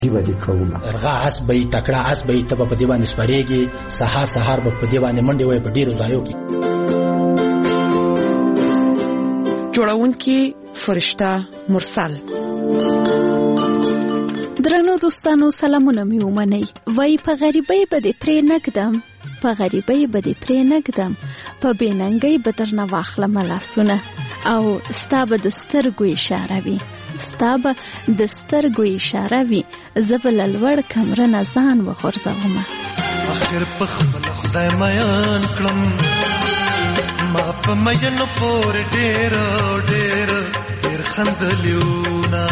دیبه دی کوم ارغا اسبې تکړه اسبې ته په دی باندې سپریږي سحر په دی باندې منډه وای په ډیرو ځایو کې. جوړونکي فرشته مرسل. درنو دوستانو سلامونه می ومنئ. وای په غریبۍ به دې پرې نګدم، په غریبۍ به دې پرې نګدم، په بېننګۍ به درنه واخلم لاسونه، او ستا به د سترګو اشاره وي، ستا به د سترګو اشاره وي، زه به له لوړ کمره نه ځان وغورځومه. اخر په خپل خدای میان کړم، ما په میانو پورې ډېر خندلیونه.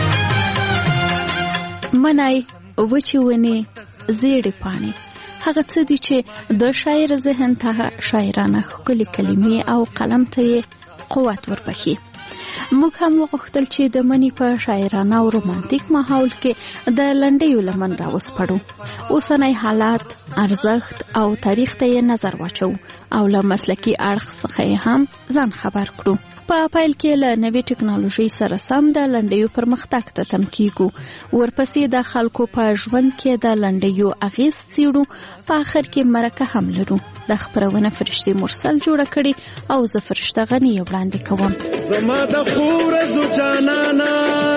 منای وچې ونې زیړې پاڼې هغه څه دي چې د شاعر ذهن ته شاعرانه ښکلې کلمې او قلم ته یې قوت وربخي. موږ هم وغوښتل چې د منی په شاعرانه او رومانتیک ماحول کې د لنډیو لمن راوسپړو. اوسنی حالات، ارزښت او تاریخ ته یې نظر واچو او له مسلکي اړخ څخه یې هم ځان خبر کړو. په پیل کې له نوې ټکنالوژۍ سره سم د لنډیو پرمختګ ته تم کیږو، ورپسې د خلکو په ژوند کې د لنډیو اغیز څیړو، په آخر کې مرکه هم لرو. د خپرونه فرشته مرسل جوړه کړي او زه فرشته غنی وړاندې کوم. زما د خور زو جانانا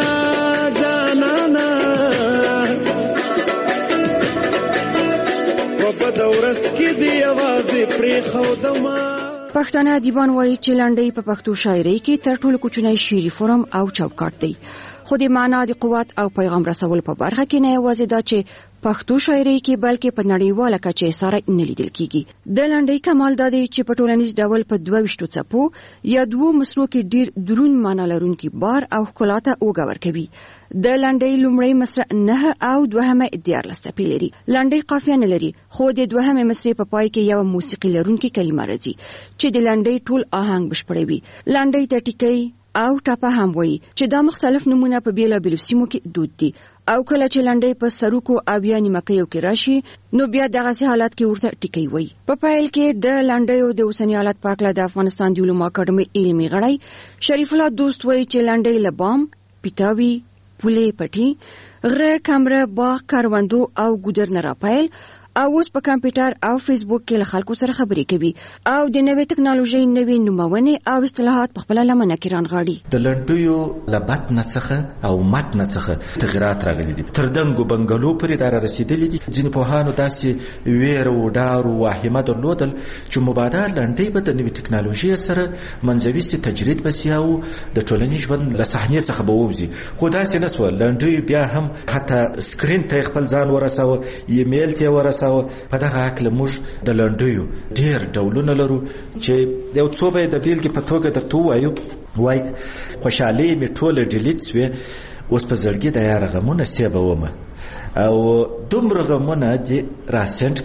په بدورس کې دی आवाज پرې خو دما. پښتانه ادیبان وایي چې لنډۍ په پښتو شاعرۍ کې تر ټولو کوچنی شعري فورم او چوکاټ دی، خو د معنا، د قوت او پیغام رسول په برخه کې نه یوازې دا چې پښتو شاعرۍ کې بلکې په نړیواله کچه سره نه لیدل کیږي. د لنډۍ کمال دا دی چې په ټولنیز ډول په 22 څپو یا 2 مصرو کې ډیر درون معنا لرونکي بار او ښکلا ته اوږه ورکوي. د لنډۍ لومړی مصرع 9 او دوهمه 14 څپې لري. لنډۍ قافیه نه لري، خو د دوهمه مصرع په پای کې یو موسیقي لرونکي کلمه راځي چې د لنډۍ ټول آهنګ بشپړوي. لنډۍ ته ټیکۍ او ټاپه هم وایي چې دا مختلف نمونه په بیلابیلو سیمو کې دود دي، او کله چې لنډۍ په سروکو او یا نیمکیو کې راشي نو بیا دغه حالت کې ورته ټیکۍ وایي. په پیل کې د لنډیو د اوسنی حالت په اړه د افغانستان د علومو اکاډمي علمي غړی شریف الله دوست وایي چې لنډۍ له بام، پیتاوي، پولې پټي، غره، کمره، باغ، کاروندو او ګودر نه راپیل او اوس په کمپیوټر او فیسبوک کې له خلکو سره خبرې کوي او د نوې ټکنالوژي نوې نومونه او اصطلاحات په خپل لمنه کې رانغاړي. د لنډیو لبات نڅخه او مات نڅخه تغیرات راغلي دي، تر دنګو بنګلو پورې دا رسیدلي دي. ځینې پوهانو داسې ویر او ډار او واهمه درلودل چې مبادله لنډۍ به د نوې ټکنالوژي سره منځوي تجرید بسیاو د ټولنیز ژوند له صحنې څخه به ووځي. خو داسې نه سو. لنډۍ بیا هم حتی سکرین ته خپل ځان ورساوه، ایمیل ته ورساوه. په دغه عقل موږ د لنډیو ډیر ډولونه لرو چې یو څو به د بیلګې په توګه درته ووایو. وای خوشحالي مې ټوله ډیلیټ شوې، اوس په زړګي د یار غمونه سیبه ومه، او دومره غمونه دې راسنټ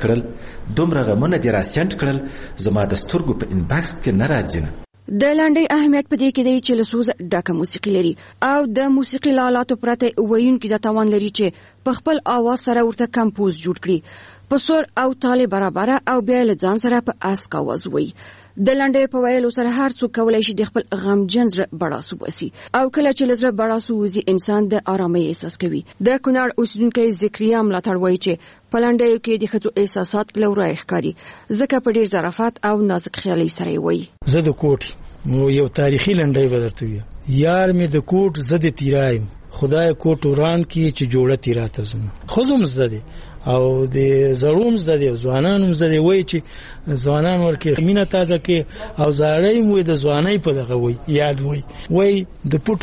کړل زما د سترګو په انباکس کې نه راځي. د لنډۍ اهمیت په دې کې دی چې له سوزه ډکه موسیقي لري او د موسیقي له آلاتو پرته ویونکي د توان لري چې په خپل आवाज سره ورته کمپوز جوړ کړي، په سور او تال برابر او بیا له ځان سره په اسک आवाज وایي. د لنډۍ په ویلو سره هر څوک کولای شي د خپل غمجن زړه بړاسو وسی، او کله چې لزړه بړاسو وزي انسان د آرامۍ احساس کوي. د کونړ اوسیدونکو ذکریا ملاتړ وایي چې په لنډۍ کې د ښځو احساسات لورای ښکاري، ځکه په ډیر ظرافت او نازک خیالي سره وایي. زه د کوټ یو تاریخي لنډۍ بدرته وي، یار مې د کوټ زده تیرایم، خدای کوټ وران کی چې جوړه تیراته زم. خزم زده او د زړوم زده او ځوانانو زده وای چې ځوانان ورکه مینه تازه کې او زړای مو د ځوانۍ په دغه وای یاد وای د پټو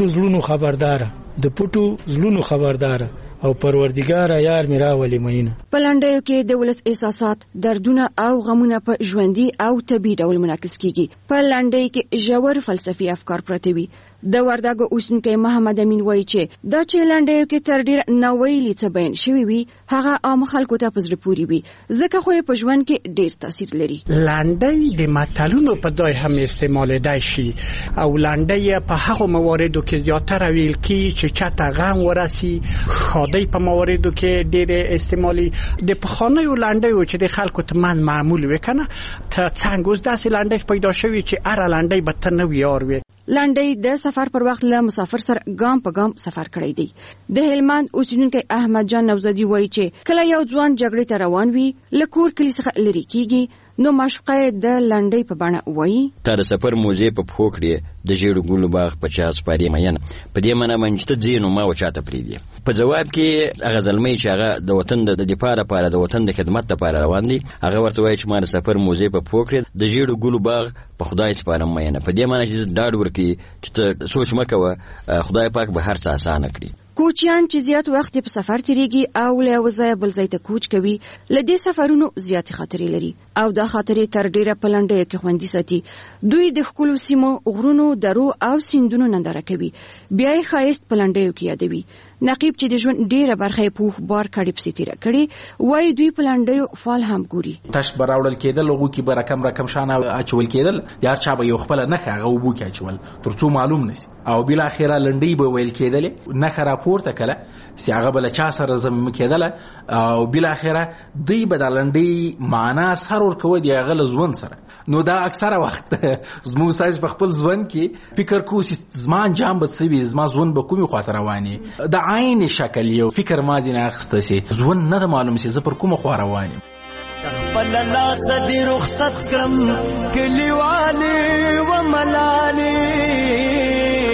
زلونو خبردار او پروردگار یار میرا ولی مینه. په لنډیو کې د ولس احساسات، دردونه او غمونه په ژوندۍ او طبيعي ډول منعکس کیږي. په لنډۍ کې ژور فلسفي افکار پراته وي. د وردګو اوسیدونکو محمد امین وایي چې دا چې لنډیو کې تر ډیر نوویلي څه بیان شوی وي هغه عام خلکو ته پزره پوری وي، ځکه خو په ژوند کې ډیر تاثیر لري. لنډۍ د متلونو په ځای هم استعمال دی شي او لنډۍ په هغه مواردو کې زیاتره ویل کی چې چاته غم ورسی، خادي په مواردو کې ډیر استعمالي. د پخوانیو لنډیو چې د خلکو ته معمول وکنه ته څنګه اوس داسې لنډۍ پیدا شوی چې اره لنډۍ به ته نو یار وي. لنډۍ د سفر پر وخت له مسافر سره ګام په ګام سفر کړی دی. د هلمند اوسیدونکي احمد جان نوزادي وایي چې کله یو ځوان جګړې ته روان وي له کور کلي څخه لرې کیږي نو معشوقه د لنډۍ په بڼه وایي تا د سفر موزې په پښو کړې د ژیړو ګلو باغ په چا سپارې مینه په دې معنی باندې چې ته ځې نو ما وچاته پرېږدي. په جواب کې هغه زلمی چې هغه د وطن د دفاع لپاره د وطن د خدمت لپاره روان دی هغه ورته وایي چې ما د سفر موزې په پښو کړې د ژیړو ګلو باغ په خدای سپارم مینه. په دې معنی چې ډاډ ورکړي چې ته سوچ مه کوه خدای پاک به هر څه اسانه کړي. کوچیان چې زیات وخت په سفر تیریږي او له یو ځایه بل ځای ته کوچ کوي له دې سفرونو زیاتې خطرې لري او دا خطرې تر ډیره په لنډیو کې خوندي ساتي. دوی د ښکلو سیمو غرونو درو او سیندونو ننداره کوي بیا یې ښایست په لنډیو کې یادوي. نقیب چې د ژوند ډیره برخه یې پوخ بار کړي پسې تیره کړي وایي دوی په لنډیو فال هم ګوري. تش براوړل کېدل هغو کې به رقم شانه اچول کېدل د هر چا به یو خپله نښه هغه اوبو کې اچول تر څو معلوم نسي او بالاخره لنډۍ به ویل کېدلې نښه راپورته کله چې هغه به له چا سره ضمیم کېدله او بالاخره دوی به د لنډۍ معنا سر ورکوه د هغه له ژوند سره. نو دا اکثره وخت زموږ سایز په خپل ژوند کې فکر کوو چې زما انجام به څه وي زما ژوند به کومې خواته روان وي د عین شکل یو فکر ما ځینې اخیسته سي ژوند نه ده معلوم سي زه پر کومه خوا روان یم. خپل لاس دې رخصت کړم کلیوالې و ملالې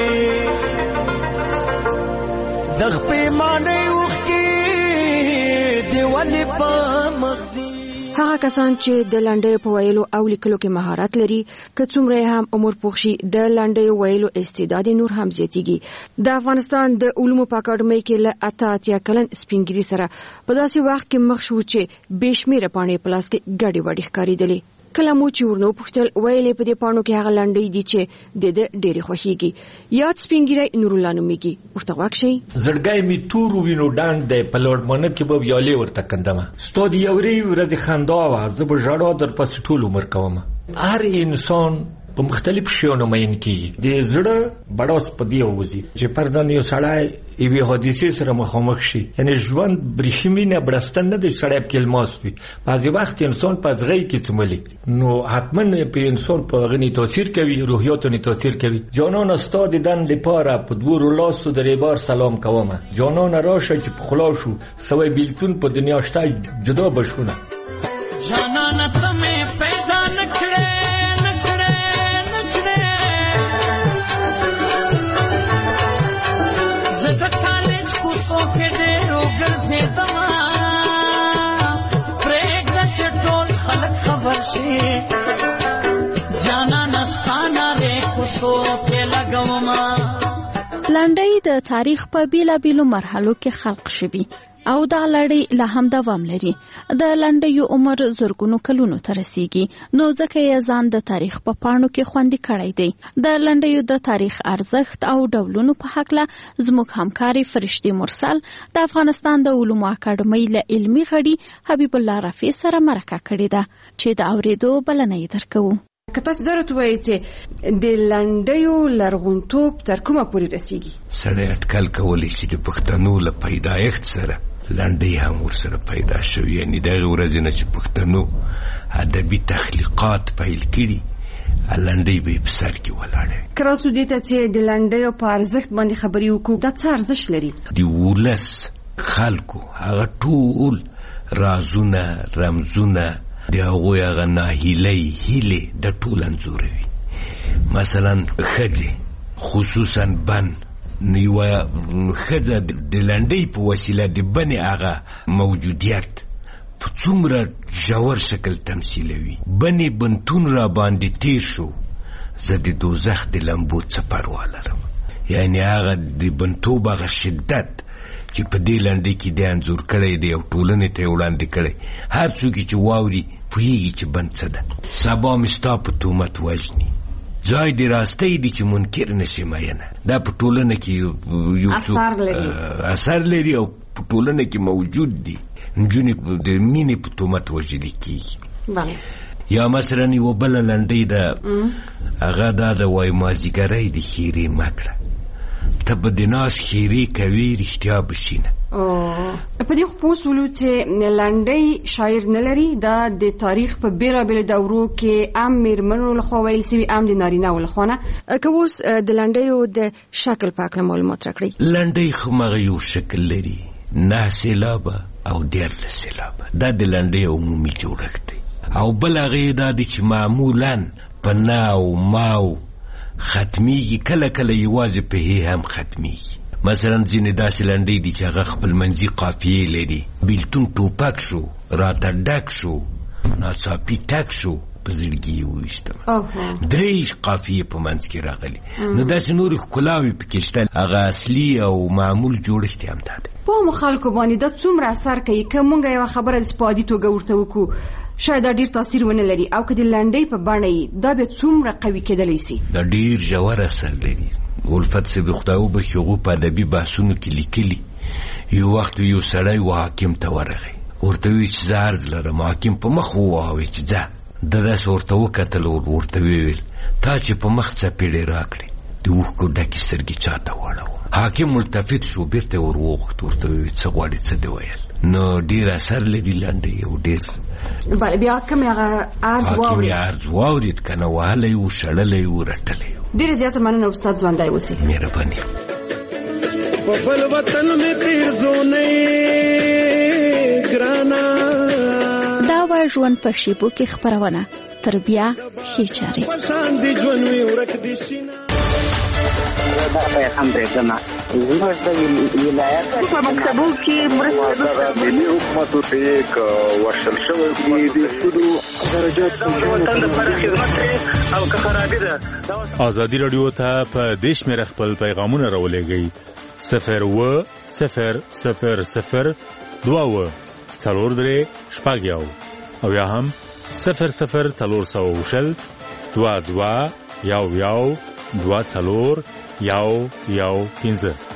د خپې مانې وښکې دې ولې په مغزي. هغه کسان چې د لنډیو په ویلو او لیکلو کې مهارت لري که څومره هم عمر پوخ شي د لنډیو ویلو استعداد نور هم زیاتیږي. د افغانستان د علومو په اکاډمۍ کې له 88 کلن سپینګیري سره په داسې وخت کې مخ شو چې بېشمیره پاڼې په لاس کې ګډې وډې ښکارېدلې. کله مو چې ورنو پوښتل ویلې په دې پاڼو کې هغه لنډۍ دي چې د ډېرې خوښیږي. یاد سپینګیری نورالله نومیږي ورته غوږ شئ. زړګی می تور وینو ډانډ دی په لوړمنه کې به ویالې ورته کندمه ستا د یورې ورځې خندا وه زه به ژړا در پسې ټول عمر کومه. هر انسان په مختلف شیانو مین کیږي د زړه بړاس په دی وځي چې پردان یو سړی یوې حادثې سره مخامخ شي یعنی ژوند برېښمینه بړستن نه دی سړی پکې الماس وي بعضې وخت انسان په ازغۍ کې څملي نو حتما په انسان په هغه نه تاثیر کوي روحیاتو نه تاثیر کوي. جانانه ستا د دن لپاره په دوو لاسو درې بار سلام کومه جانانه راشه چې په خلا شو سوی بیلتون په دنیا شته جدا بشونه جانانه ته مې پیدا نکړې خبر شي جانا نستانا ری کوڅو کې لګوما. لنډۍ د تاریخ په بیلابیلو مرحلو کې خلق شوي او دا لړۍ لا هم دوام لري. د لنډیو عمر زرګونو کلونو ته رسیږي نو ځکه یې ځان د تاریخ په پاڼو کې خوندي کړی دی. د لنډیو د تاریخ ارزښت او ډولونو په هکله زموږ همکاري فرشتي مرسل د افغانستان د علومو اکاډمۍ له علمي غړي حبیب الله رفیع سره مرکه کړې ده چې د اورېدو بلنه یې درکوو. که تاسو درته وایي چې د لنډیو لرغونتوب تر کومه پورې رسیږي سړی اټکل کولی چې د پښتنو له پیدایښت سره لنډۍ هم ورسره پیدا شوي یعنې دغې ورځې نه چې پښتنو ادبي تخلیقات پیل کړي لنډۍ به یې په سر کې ولاړې. که راسو دې ته چې د لنډیو په ارزښت باندې خبرې وکړو دا څه ارزښت لري؟ د ولس خلکو هغه ټول رازونه رمزونه د هغوی هغه ناهیلۍ هیلې د ټول انځوروي. مثلا ښځې خصوصا بن یوه ښځه د لنډۍ په وسیله د بنې هغه موجودیت په څومره ژور شکل تمثیلوي. بنې بنتون را باندې تیر شو زه د دوزخ د لمبو څه پروا لرم یعنی هغه د بنتوب هغه شدت چې په دې لنډۍ کې دی انځور کړی دی او ټولنې ته یې وړاندې کړی هر څوک چې واوري پوهېږي چې بند څه ده. سبا مې ستا په تهمت وژني ځای د راستۍ دی چې منکر نشي مینه دا په ټولنه کې یو اثر لري او په ټولنه کې موجود دي. نجونې د مینې په تهمت وژلې کېږي. یا مثلا یوه بله لنډۍ ده هغه دا د وایي مازدیګری د ښېرې مه کړه ته به د ناس خیرې کوي رښتیا بشینه. په دې خو پوسولو چې لنډۍ شاعر نه لري دا د تاریخ په بیلابیلو دورو کې عام میرمنو لخوا ویل سوي عام د نارینه‌و لخوا نه. که اوس د لنډیو د شکل په اړه معلومات راکړئ. لنډۍ خو مغه یو شکل لري 9 سېلابه او 13 سېلابه. دا د لنډۍ عمومي جوړښت دی او بل هغه دا دی چې معمولا په ناو ماو ختمیږي، کله کله یوازې په هی هم ختمیږي. مثلا ځینې داسې لنډۍ دي چې هغه خپل منځي قافیې لري. بیلتون ټوپک شو، راته ډک شو، ناڅاپي ټک شو، په زړګي یې وویشتم. 3 قافیې په منځ کې راغلي. نو داسې نورې ښکلاوې پکې شته. هغه اصلي او معمول جوړښت یې همدا دی. په عامو خلکو باندې دا څومره اثر کوي که مونږ یوه خبره د سپادي توګه ورته وکړو شاید دا ډیر تاثیر ونه لري، او که د لنډۍ په بڼه یې دا بیا څومره قوي کېدلی سي؟ دا ډیر ژور اثر لري. الفت صاحب خدای وبخښي هغو په ادبي بحثونو کې لیکلي یو وخت یو سړی و حاکم ته ورغی، ورته ویل چې زه عرض لرم. حاکم په مخ وواهه چې ځه. ده داسې ورته وکتل، ورته ویل تا چې په مخ څپېړې راکړې د اوښکو ډکې سترګې چا ته واړوه. حاکم ملتفت شو، بیرته ور وغوښت، ورته ویل څه غواړې څه دې ویل. نو ډیر اثر لري لنډۍ او ډیر. بله بیا کوم هغه عرض واورید؟ عرض واورید که نه وهلی و شړلی و رټلی و. ډېره زیاته مننه استاد، ژوندی اوسئ. مهرباني. په بل وطن مې پیرزونې ګرانه. دا وه ژوند په شیبو کې خپرونه. تر بیا ښې چارې. دا پیغام درېږمه زموږ د ولایت په مکتبو کې مرسته ملي حکومتو ته یې که ورشل شوی دي د سودو درجات وطن لپاره خدمت او که خرابي ده. ازادي راډیو ته په دې شمېره خپل پیغامونه راولېږئ 02000 4 شپږ او یا هم 00400 22 11 24 15.